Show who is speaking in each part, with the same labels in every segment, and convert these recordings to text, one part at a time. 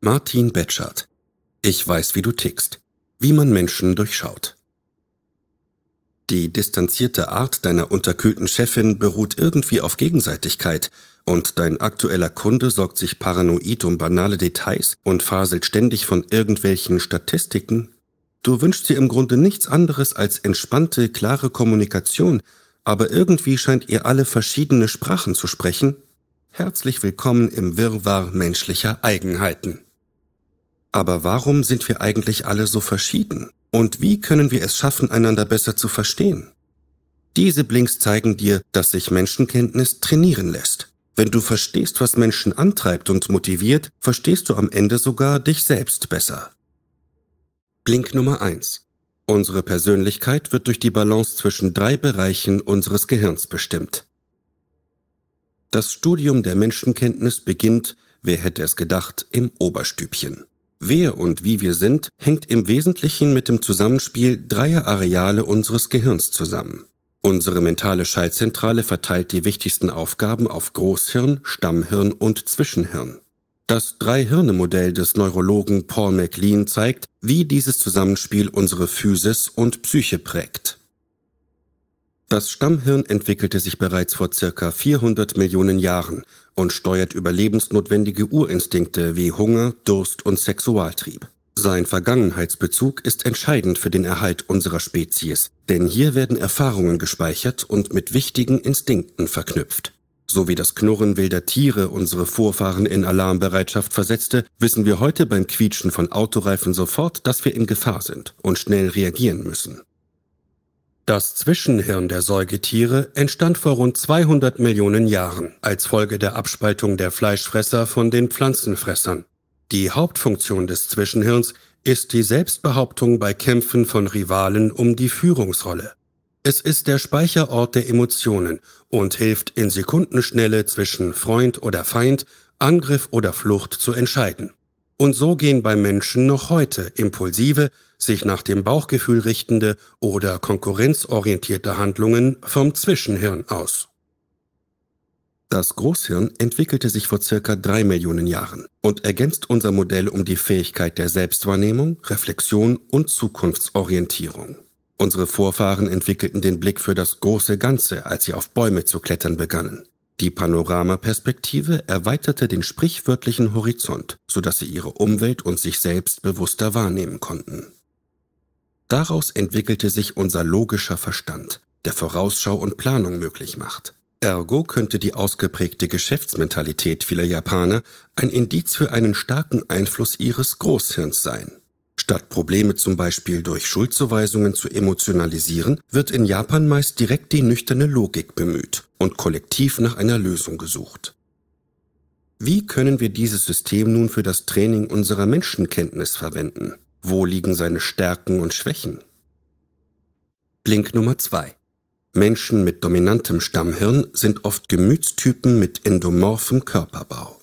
Speaker 1: Martin Betschart. Ich weiß, wie du tickst. Wie man Menschen durchschaut. Die distanzierte Art deiner unterkühlten Chefin beruht irgendwie auf Gegenseitigkeit und dein aktueller Kunde sorgt sich paranoid um banale Details und faselt ständig von irgendwelchen Statistiken. Du wünschst dir im Grunde nichts anderes als entspannte, klare Kommunikation, aber irgendwie scheint ihr alle verschiedene Sprachen zu sprechen. Herzlich willkommen im Wirrwarr menschlicher Eigenheiten. Aber warum sind wir eigentlich alle so verschieden? Und wie können wir es schaffen, einander besser zu verstehen? Diese Blinks zeigen dir, dass sich Menschenkenntnis trainieren lässt. Wenn du verstehst, was Menschen antreibt und motiviert, verstehst du am Ende sogar dich selbst besser. Blink Nummer 1. Unsere Persönlichkeit wird durch die Balance zwischen 3 Bereichen unseres Gehirns bestimmt. Das Studium der Menschenkenntnis beginnt, wer hätte es gedacht, im Oberstübchen. Wer und wie wir sind, hängt im Wesentlichen mit dem Zusammenspiel 3 Areale unseres Gehirns zusammen. Unsere mentale Schaltzentrale verteilt die wichtigsten Aufgaben auf Großhirn, Stammhirn und Zwischenhirn. Das 3-Hirne-Modell des Neurologen Paul MacLean zeigt, wie dieses Zusammenspiel unsere Physis und Psyche prägt. Das Stammhirn entwickelte sich bereits vor ca. 400 Millionen Jahren und steuert überlebensnotwendige Urinstinkte wie Hunger, Durst und Sexualtrieb. Sein Vergangenheitsbezug ist entscheidend für den Erhalt unserer Spezies, denn hier werden Erfahrungen gespeichert und mit wichtigen Instinkten verknüpft. So wie das Knurren wilder Tiere unsere Vorfahren in Alarmbereitschaft versetzte, wissen wir heute beim Quietschen von Autoreifen sofort, dass wir in Gefahr sind und schnell reagieren müssen. Das Zwischenhirn der Säugetiere entstand vor rund 200 Millionen Jahren als Folge der Abspaltung der Fleischfresser von den Pflanzenfressern. Die Hauptfunktion des Zwischenhirns ist die Selbstbehauptung bei Kämpfen von Rivalen um die Führungsrolle. Es ist der Speicherort der Emotionen und hilft in Sekundenschnelle zwischen Freund oder Feind, Angriff oder Flucht zu entscheiden. Und so gehen beim Menschen noch heute impulsive, sich nach dem Bauchgefühl richtende oder konkurrenzorientierte Handlungen vom Zwischenhirn aus. Das Großhirn entwickelte sich vor ca. 3 Millionen Jahren und ergänzt unser Modell um die Fähigkeit der Selbstwahrnehmung, Reflexion und Zukunftsorientierung. Unsere Vorfahren entwickelten den Blick für das große Ganze, als sie auf Bäume zu klettern begannen. Die Panoramaperspektive erweiterte den sprichwörtlichen Horizont, sodass sie ihre Umwelt und sich selbst bewusster wahrnehmen konnten. Daraus entwickelte sich unser logischer Verstand, der Vorausschau und Planung möglich macht. Ergo könnte die ausgeprägte Geschäftsmentalität vieler Japaner ein Indiz für einen starken Einfluss ihres Großhirns sein. Statt Probleme zum Beispiel durch Schuldzuweisungen zu emotionalisieren, wird in Japan meist direkt die nüchterne Logik bemüht und kollektiv nach einer Lösung gesucht. Wie können wir dieses System nun für das Training unserer Menschenkenntnis verwenden? Wo liegen seine Stärken und Schwächen? Blink Nummer 2. Menschen mit dominantem Stammhirn sind oft Gemütstypen mit endomorphem Körperbau.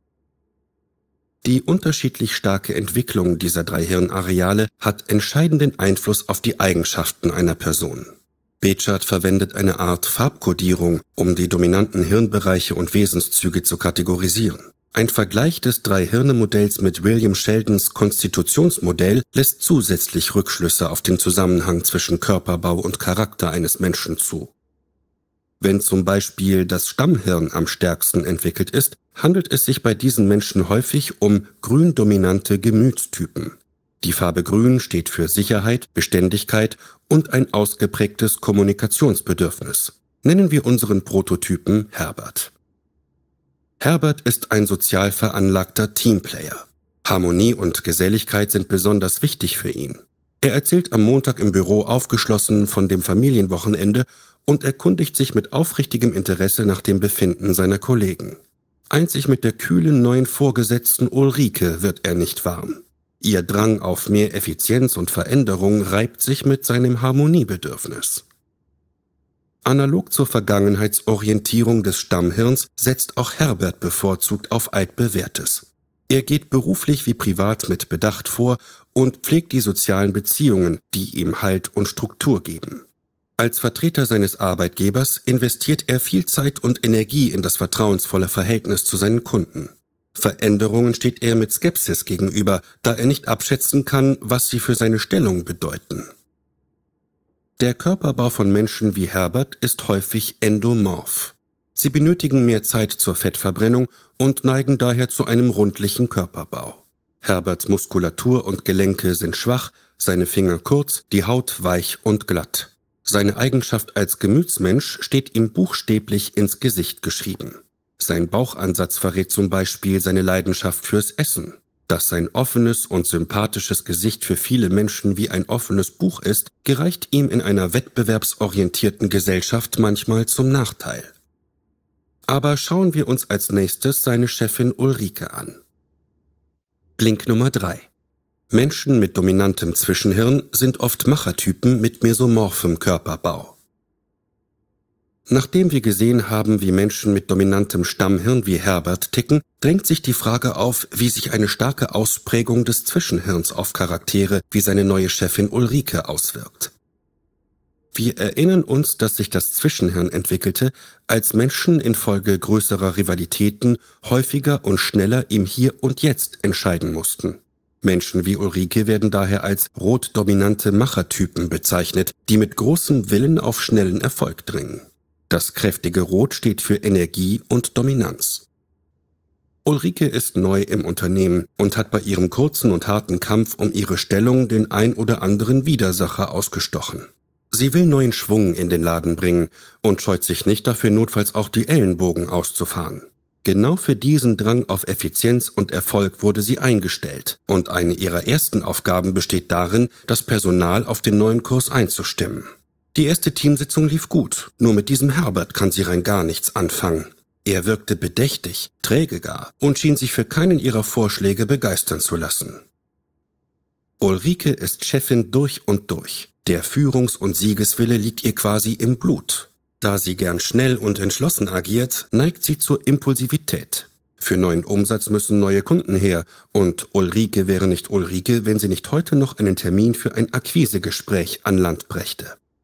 Speaker 1: Die unterschiedlich starke Entwicklung dieser 3 Hirnareale hat entscheidenden Einfluss auf die Eigenschaften einer Person. Betschart verwendet eine Art Farbkodierung, um die dominanten Hirnbereiche und Wesenszüge zu kategorisieren. Ein Vergleich des 3-Hirne-Modells mit William Sheldons Konstitutionsmodell lässt zusätzlich Rückschlüsse auf den Zusammenhang zwischen Körperbau und Charakter eines Menschen zu. Wenn zum Beispiel das Stammhirn am stärksten entwickelt ist, handelt es sich bei diesen Menschen häufig um grün-dominante Gemütstypen. Die Farbe Grün steht für Sicherheit, Beständigkeit und ein ausgeprägtes Kommunikationsbedürfnis. Nennen wir unseren Prototypen Herbert. Herbert ist ein sozial veranlagter Teamplayer. Harmonie und Geselligkeit sind besonders wichtig für ihn. Er erzählt am Montag im Büro aufgeschlossen von dem Familienwochenende und erkundigt sich mit aufrichtigem Interesse nach dem Befinden seiner Kollegen. Einzig mit der kühlen neuen Vorgesetzten Ulrike wird er nicht warm. Ihr Drang auf mehr Effizienz und Veränderung reibt sich mit seinem Harmoniebedürfnis. Analog zur Vergangenheitsorientierung des Stammhirns setzt auch Herbert bevorzugt auf Altbewährtes. Er geht beruflich wie privat mit Bedacht vor und pflegt die sozialen Beziehungen, die ihm Halt und Struktur geben. Als Vertreter seines Arbeitgebers investiert er viel Zeit und Energie in das vertrauensvolle Verhältnis zu seinen Kunden. Veränderungen steht er mit Skepsis gegenüber, da er nicht abschätzen kann, was sie für seine Stellung bedeuten. Der Körperbau von Menschen wie Herbert ist häufig endomorph. Sie benötigen mehr Zeit zur Fettverbrennung und neigen daher zu einem rundlichen Körperbau. Herberts Muskulatur und Gelenke sind schwach, seine Finger kurz, die Haut weich und glatt. Seine Eigenschaft als Gemütsmensch steht ihm buchstäblich ins Gesicht geschrieben. Sein Bauchansatz verrät zum Beispiel seine Leidenschaft fürs Essen. Dass sein offenes und sympathisches Gesicht für viele Menschen wie ein offenes Buch ist, gereicht ihm in einer wettbewerbsorientierten Gesellschaft manchmal zum Nachteil. Aber schauen wir uns als nächstes seine Chefin Ulrike an. Blink Nummer 3. Menschen mit dominantem Zwischenhirn sind oft Machertypen mit mesomorphem Körperbau. Nachdem wir gesehen haben, wie Menschen mit dominantem Stammhirn wie Herbert ticken, drängt sich die Frage auf, wie sich eine starke Ausprägung des Zwischenhirns auf Charaktere wie seine neue Chefin Ulrike auswirkt. Wir erinnern uns, dass sich das Zwischenhirn entwickelte, als Menschen infolge größerer Rivalitäten häufiger und schneller im Hier und Jetzt entscheiden mussten. Menschen wie Ulrike werden daher als rot-dominante Machertypen bezeichnet, die mit großem Willen auf schnellen Erfolg dringen. Das kräftige Rot steht für Energie und Dominanz. Ulrike ist neu im Unternehmen und hat bei ihrem kurzen und harten Kampf um ihre Stellung den ein oder anderen Widersacher ausgestochen. Sie will neuen Schwung in den Laden bringen und scheut sich nicht dafür, notfalls auch die Ellenbogen auszufahren. Genau für diesen Drang auf Effizienz und Erfolg wurde sie eingestellt und eine ihrer ersten Aufgaben besteht darin, das Personal auf den neuen Kurs einzustimmen. Die erste Teamsitzung lief gut, nur mit diesem Herbert kann sie rein gar nichts anfangen. Er wirkte bedächtig, träge gar und schien sich für keinen ihrer Vorschläge begeistern zu lassen. Ulrike ist Chefin durch und durch. Der Führungs- und Siegeswille liegt ihr quasi im Blut. Da sie gern schnell und entschlossen agiert, neigt sie zur Impulsivität. Für neuen Umsatz müssen neue Kunden her und Ulrike wäre nicht Ulrike, wenn sie nicht heute noch einen Termin für ein Akquisegespräch an Land brächte.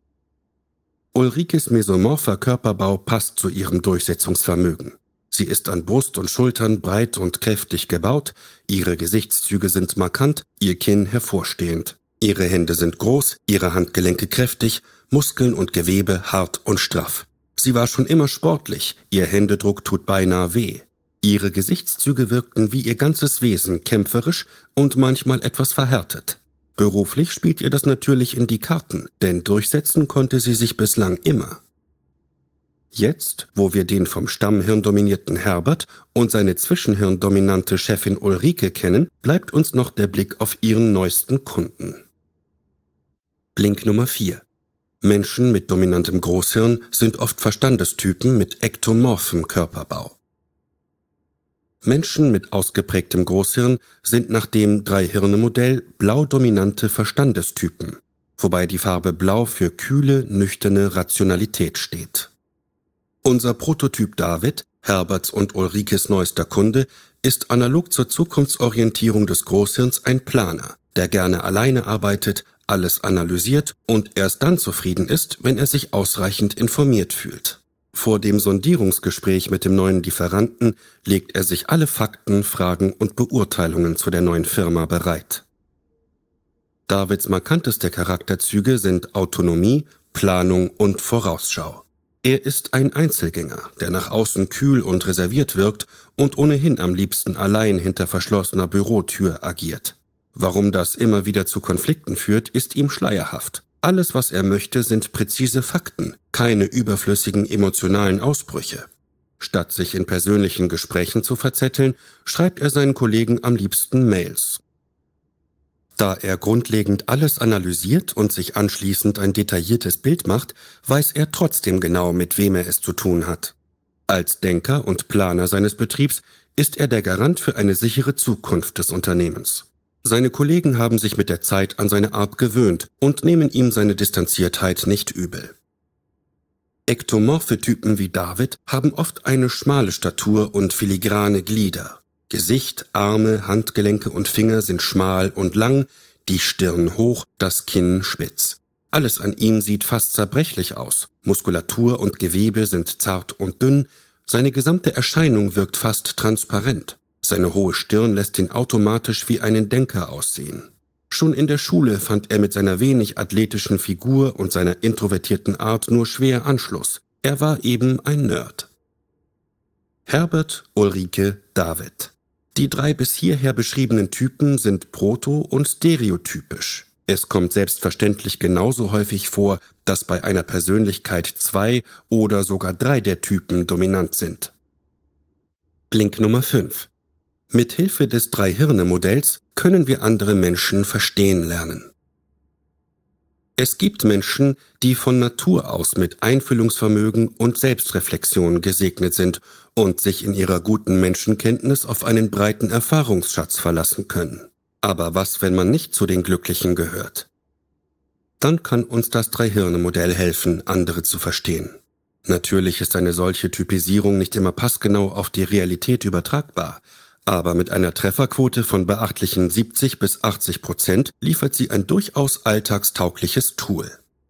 Speaker 1: Ulrikes mesomorpher Körperbau passt zu ihrem Durchsetzungsvermögen. Sie ist an Brust und Schultern breit und kräftig gebaut, ihre Gesichtszüge sind markant, ihr Kinn hervorstehend. Ihre Hände sind groß, ihre Handgelenke kräftig, Muskeln und Gewebe hart und straff. Sie war schon immer sportlich, ihr Händedruck tut beinahe weh. Ihre Gesichtszüge wirkten wie ihr ganzes Wesen kämpferisch und manchmal etwas verhärtet. Beruflich spielt ihr das natürlich in die Karten, denn durchsetzen konnte sie sich bislang immer. Jetzt, wo wir den vom Stammhirn dominierten Herbert und seine zwischenhirndominante Chefin Ulrike kennen, bleibt uns noch der Blick auf ihren neuesten Kunden. Blink Nummer 4. Menschen mit dominantem Großhirn sind oft Verstandestypen mit ektomorphem Körperbau. Menschen mit ausgeprägtem Großhirn sind nach dem Drei-Hirne-Modell blau-dominante Verstandestypen, wobei die Farbe Blau für kühle, nüchterne Rationalität steht. Unser Prototyp David, Herberts und Ulrikes neuester Kunde, ist analog zur Zukunftsorientierung des Großhirns ein Planer, der gerne alleine arbeitet, alles analysiert und erst dann zufrieden ist, wenn er sich ausreichend informiert fühlt. Vor dem Sondierungsgespräch mit dem neuen Lieferanten legt er sich alle Fakten, Fragen und Beurteilungen zu der neuen Firma bereit. Davids markanteste Charakterzüge sind Autonomie, Planung und Vorausschau. Er ist ein Einzelgänger, der nach außen kühl und reserviert wirkt und ohnehin am liebsten allein hinter verschlossener Bürotür agiert. Warum das immer wieder zu Konflikten führt, ist ihm schleierhaft. Alles, was er möchte, sind präzise Fakten, keine überflüssigen emotionalen Ausbrüche. Statt sich in persönlichen Gesprächen zu verzetteln, schreibt er seinen Kollegen am liebsten Mails. Da er grundlegend alles analysiert und sich anschließend ein detailliertes Bild macht, weiß er trotzdem genau, mit wem er es zu tun hat. Als Denker und Planer seines Betriebs ist er der Garant für eine sichere Zukunft des Unternehmens. Seine Kollegen haben sich mit der Zeit an seine Art gewöhnt und nehmen ihm seine Distanziertheit nicht übel. Ektomorphe Typen wie David haben oft eine schmale Statur und filigrane Glieder. Gesicht, Arme, Handgelenke und Finger sind schmal und lang, die Stirn hoch, das Kinn spitz. Alles an ihm sieht fast zerbrechlich aus. Muskulatur und Gewebe sind zart und dünn, seine gesamte Erscheinung wirkt fast transparent. Seine hohe Stirn lässt ihn automatisch wie einen Denker aussehen. Schon in der Schule fand er mit seiner wenig athletischen Figur und seiner introvertierten Art nur schwer Anschluss. Er war eben ein Nerd. Herbert, Ulrike, David. Die 3 bis hierher beschriebenen Typen sind proto- und stereotypisch. Es kommt selbstverständlich genauso häufig vor, dass bei einer Persönlichkeit 2 oder sogar 3 der Typen dominant sind. Blink Nummer 5. Mit Hilfe des 3-Hirne-Modells können wir andere Menschen verstehen lernen. Es gibt Menschen, die von Natur aus mit Einfühlungsvermögen und Selbstreflexion gesegnet sind und sich in ihrer guten Menschenkenntnis auf einen breiten Erfahrungsschatz verlassen können. Aber was, wenn man nicht zu den Glücklichen gehört? Dann kann uns das 3-Hirne-Modell helfen, andere zu verstehen. Natürlich ist eine solche Typisierung nicht immer passgenau auf die Realität übertragbar, aber mit einer Trefferquote von beachtlichen 70 bis 80% liefert sie ein durchaus alltagstaugliches Tool.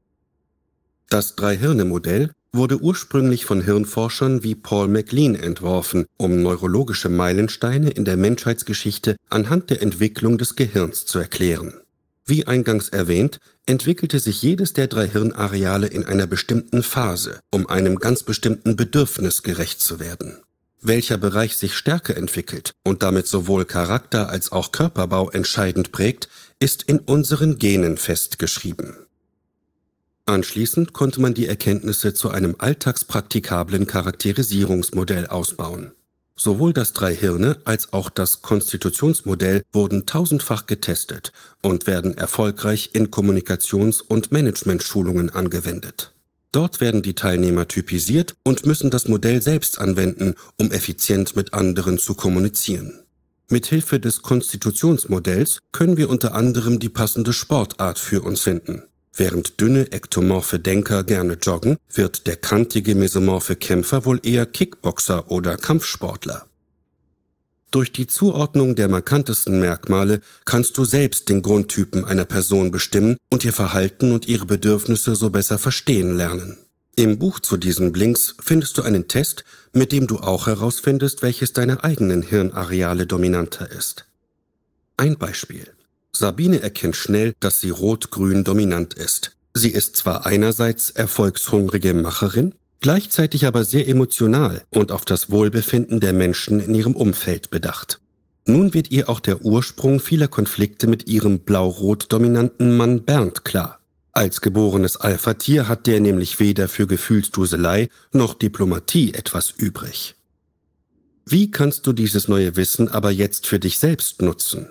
Speaker 1: Das 3-Hirne-Modell wurde ursprünglich von Hirnforschern wie Paul MacLean entworfen, um neurologische Meilensteine in der Menschheitsgeschichte anhand der Entwicklung des Gehirns zu erklären. Wie eingangs erwähnt, entwickelte sich jedes der 3 Hirnareale in einer bestimmten Phase, um einem ganz bestimmten Bedürfnis gerecht zu werden. Welcher Bereich sich stärker entwickelt und damit sowohl Charakter als auch Körperbau entscheidend prägt, ist in unseren Genen festgeschrieben. Anschließend konnte man die Erkenntnisse zu einem alltagspraktikablen Charakterisierungsmodell ausbauen. Sowohl das 3-Hirne als auch das Konstitutionsmodell wurden tausendfach getestet und werden erfolgreich in Kommunikations- und Managementschulungen angewendet. Dort werden die Teilnehmer typisiert und müssen das Modell selbst anwenden, um effizient mit anderen zu kommunizieren. Mithilfe des Konstitutionsmodells können wir unter anderem die passende Sportart für uns finden. Während dünne, ektomorphe Denker gerne joggen, wird der kantige, mesomorphe Kämpfer wohl eher Kickboxer oder Kampfsportler. Durch die Zuordnung der markantesten Merkmale kannst du selbst den Grundtypen einer Person bestimmen und ihr Verhalten und ihre Bedürfnisse so besser verstehen lernen. Im Buch zu diesen Blinks findest du einen Test, mit dem du auch herausfindest, welches deiner eigenen Hirnareale dominanter ist. Ein Beispiel. Sabine erkennt schnell, dass sie rot-grün dominant ist. Sie ist zwar einerseits erfolgshungrige Macherin, gleichzeitig aber sehr emotional und auf das Wohlbefinden der Menschen in ihrem Umfeld bedacht. Nun wird ihr auch der Ursprung vieler Konflikte mit ihrem blau-rot dominanten Mann Bernd klar. Als geborenes Alpha-Tier hat der nämlich weder für Gefühlsduselei noch Diplomatie etwas übrig. Wie kannst du dieses neue Wissen aber jetzt für dich selbst nutzen?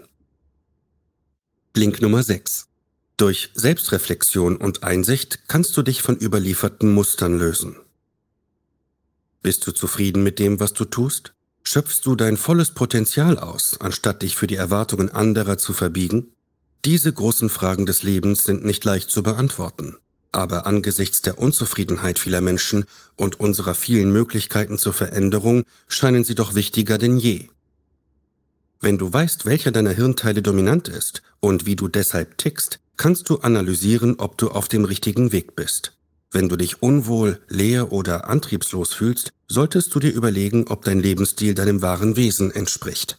Speaker 1: Blink Nummer 6. Durch Selbstreflexion und Einsicht kannst du dich von überlieferten Mustern lösen. Bist du zufrieden mit dem, was du tust? Schöpfst du dein volles Potenzial aus, anstatt dich für die Erwartungen anderer zu verbiegen? Diese großen Fragen des Lebens sind nicht leicht zu beantworten. Aber angesichts der Unzufriedenheit vieler Menschen und unserer vielen Möglichkeiten zur Veränderung scheinen sie doch wichtiger denn je. Wenn du weißt, welcher deiner Hirnteile dominant ist und wie du deshalb tickst, kannst du analysieren, ob du auf dem richtigen Weg bist. Wenn du dich unwohl, leer oder antriebslos fühlst, solltest du dir überlegen, ob dein Lebensstil deinem wahren Wesen entspricht.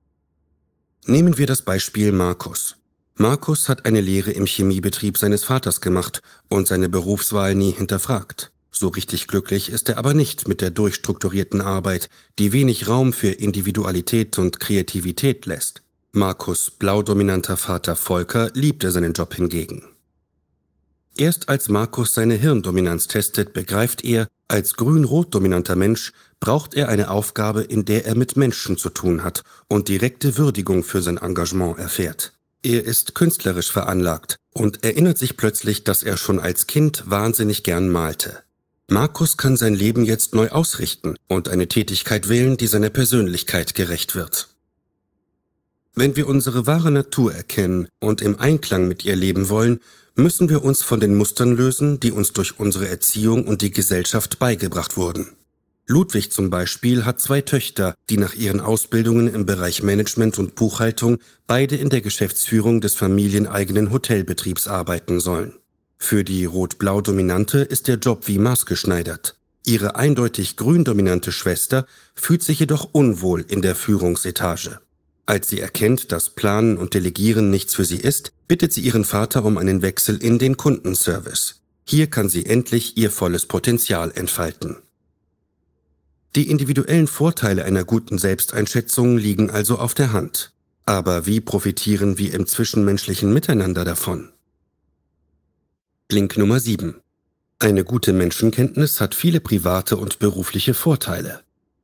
Speaker 1: Nehmen wir das Beispiel Markus. Markus hat eine Lehre im Chemiebetrieb seines Vaters gemacht und seine Berufswahl nie hinterfragt. So richtig glücklich ist er aber nicht mit der durchstrukturierten Arbeit, die wenig Raum für Individualität und Kreativität lässt. Markus' blau-dominanter Vater Volker liebte seinen Job hingegen. Erst als Markus seine Hirndominanz testet, begreift er, als grün-rot-dominanter Mensch braucht er eine Aufgabe, in der er mit Menschen zu tun hat und direkte Würdigung für sein Engagement erfährt. Er ist künstlerisch veranlagt und erinnert sich plötzlich, dass er schon als Kind wahnsinnig gern malte. Markus kann sein Leben jetzt neu ausrichten und eine Tätigkeit wählen, die seiner Persönlichkeit gerecht wird. Wenn wir unsere wahre Natur erkennen und im Einklang mit ihr leben wollen, müssen wir uns von den Mustern lösen, die uns durch unsere Erziehung und die Gesellschaft beigebracht wurden. Ludwig zum Beispiel hat 2 Töchter, die nach ihren Ausbildungen im Bereich Management und Buchhaltung beide in der Geschäftsführung des familieneigenen Hotelbetriebs arbeiten sollen. Für die Rot-Blau-Dominante ist der Job wie maßgeschneidert. Ihre eindeutig grün-dominante Schwester fühlt sich jedoch unwohl in der Führungsetage. Als sie erkennt, dass Planen und Delegieren nichts für sie ist, bittet sie ihren Vater um einen Wechsel in den Kundenservice. Hier kann sie endlich ihr volles Potenzial entfalten. Die individuellen Vorteile einer guten Selbsteinschätzung liegen also auf der Hand. Aber wie profitieren wir im zwischenmenschlichen Miteinander davon? Blink Nummer 7. Eine gute Menschenkenntnis hat viele private und berufliche Vorteile.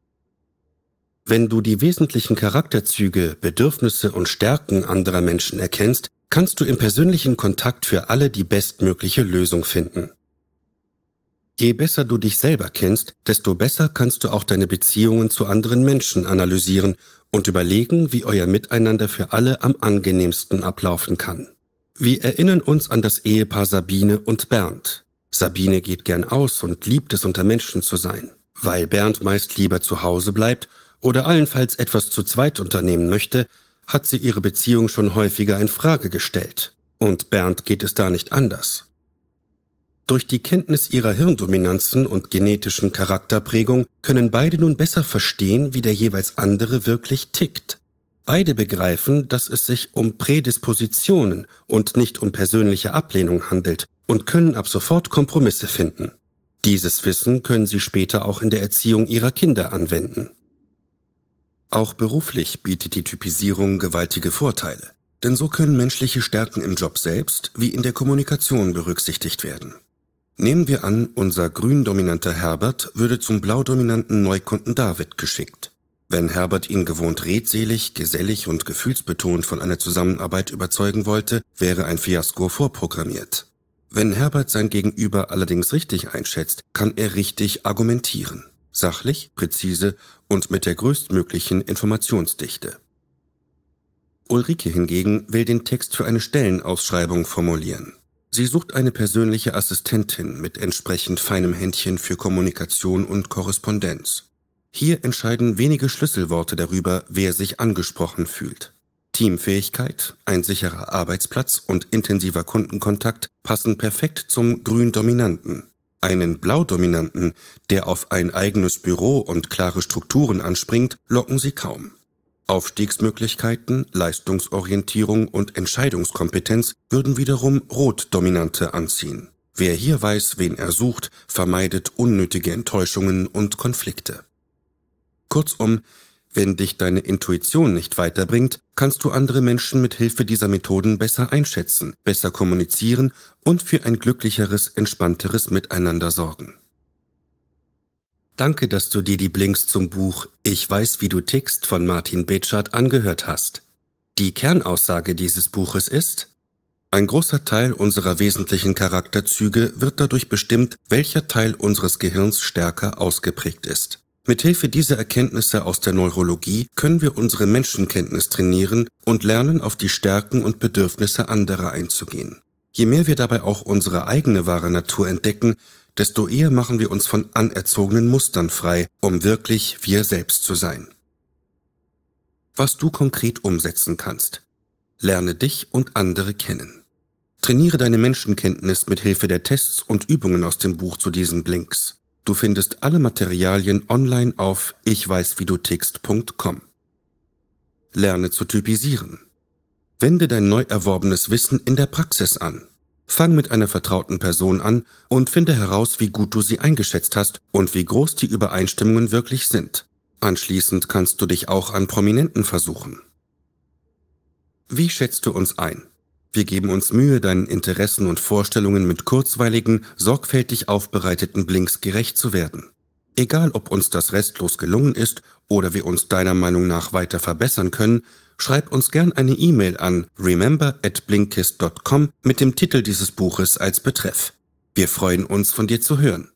Speaker 1: Wenn du die wesentlichen Charakterzüge, Bedürfnisse und Stärken anderer Menschen erkennst, kannst du im persönlichen Kontakt für alle die bestmögliche Lösung finden. Je besser du dich selber kennst, desto besser kannst du auch deine Beziehungen zu anderen Menschen analysieren und überlegen, wie euer Miteinander für alle am angenehmsten ablaufen kann. Wir erinnern uns an das Ehepaar Sabine und Bernd. Sabine geht gern aus und liebt es, unter Menschen zu sein. Weil Bernd meist lieber zu Hause bleibt oder allenfalls etwas zu zweit unternehmen möchte, hat sie ihre Beziehung schon häufiger in Frage gestellt. Und Bernd geht es da nicht anders. Durch die Kenntnis ihrer Hirndominanzen und genetischen Charakterprägung können beide nun besser verstehen, wie der jeweils andere wirklich tickt. Beide begreifen, dass es sich um Prädispositionen und nicht um persönliche Ablehnung handelt und können ab sofort Kompromisse finden. Dieses Wissen können sie später auch in der Erziehung ihrer Kinder anwenden. Auch beruflich bietet die Typisierung gewaltige Vorteile, denn so können menschliche Stärken im Job selbst wie in der Kommunikation berücksichtigt werden. Nehmen wir an, unser grün-dominanter Herbert würde zum blau-dominanten Neukunden David geschickt. Wenn Herbert ihn gewohnt redselig, gesellig und gefühlsbetont von einer Zusammenarbeit überzeugen wollte, wäre ein Fiasko vorprogrammiert. Wenn Herbert sein Gegenüber allerdings richtig einschätzt, kann er richtig argumentieren. Sachlich, präzise und mit der größtmöglichen Informationsdichte. Ulrike hingegen will den Text für eine Stellenausschreibung formulieren. Sie sucht eine persönliche Assistentin mit entsprechend feinem Händchen für Kommunikation und Korrespondenz. Hier entscheiden wenige Schlüsselworte darüber, wer sich angesprochen fühlt. Teamfähigkeit, ein sicherer Arbeitsplatz und intensiver Kundenkontakt passen perfekt zum Grün-Dominanten. Einen Blau-Dominanten, der auf ein eigenes Büro und klare Strukturen anspringt, locken sie kaum. Aufstiegsmöglichkeiten, Leistungsorientierung und Entscheidungskompetenz würden wiederum Rot-Dominante anziehen. Wer hier weiß, wen er sucht, vermeidet unnötige Enttäuschungen und Konflikte. Kurzum, wenn dich deine Intuition nicht weiterbringt, kannst du andere Menschen mit Hilfe dieser Methoden besser einschätzen, besser kommunizieren und für ein glücklicheres, entspannteres Miteinander sorgen. Danke, dass du dir die Blinks zum Buch Ich weiß, wie du tickst von Martin Betschart angehört hast. Die Kernaussage dieses Buches ist: Ein großer Teil unserer wesentlichen Charakterzüge wird dadurch bestimmt, welcher Teil unseres Gehirns stärker ausgeprägt ist. Mithilfe dieser Erkenntnisse aus der Neurologie können wir unsere Menschenkenntnis trainieren und lernen, auf die Stärken und Bedürfnisse anderer einzugehen. Je mehr wir dabei auch unsere eigene wahre Natur entdecken, desto eher machen wir uns von anerzogenen Mustern frei, um wirklich wir selbst zu sein. Was du konkret umsetzen kannst: Lerne dich und andere kennen. Trainiere deine Menschenkenntnis mit Hilfe der Tests und Übungen aus dem Buch zu diesen Blinks. Du findest alle Materialien online auf ichweißwiedutickst.com. Lerne zu typisieren. Wende dein neu erworbenes Wissen in der Praxis an. Fang mit einer vertrauten Person an und finde heraus, wie gut du sie eingeschätzt hast und wie groß die Übereinstimmungen wirklich sind. Anschließend kannst du dich auch an Prominenten versuchen. Wie schätzt du uns ein? Wir geben uns Mühe, deinen Interessen und Vorstellungen mit kurzweiligen, sorgfältig aufbereiteten Blinks gerecht zu werden. Egal, ob uns das restlos gelungen ist oder wir uns deiner Meinung nach weiter verbessern können, schreib uns gern eine E-Mail an remember@blinkist.com mit dem Titel dieses Buches als Betreff. Wir freuen uns, von dir zu hören.